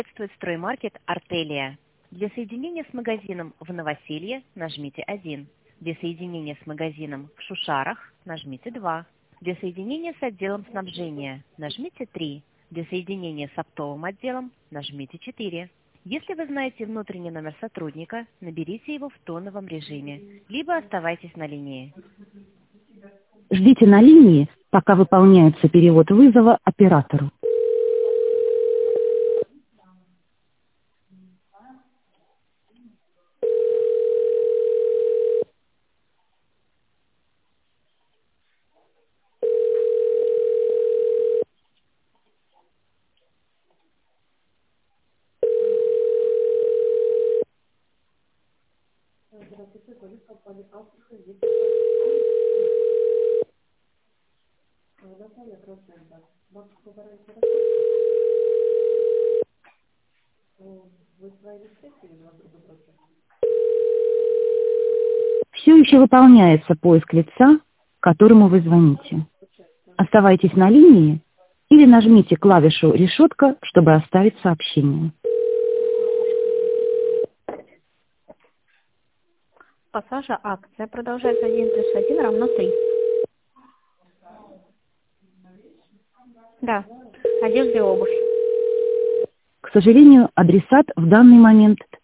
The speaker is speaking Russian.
Приветствует строймаркет «Артелия». Для соединения с магазином в Новоселье нажмите 1. Для соединения с магазином в Шушарах нажмите 2. Для соединения с отделом снабжения нажмите 3. Для соединения с оптовым отделом нажмите 4. Если вы знаете внутренний номер сотрудника, наберите его в тоновом режиме, либо оставайтесь на линии. Ждите на линии, пока выполняется перевод вызова оператору. Все еще выполняется поиск лица, которому вы звоните. Оставайтесь на линии или нажмите клавишу «Решетка», чтобы оставить сообщение. Пассажа акция продолжается 1+1 равно 3. Да, одежда и обувь. К сожалению, адресат в данный момент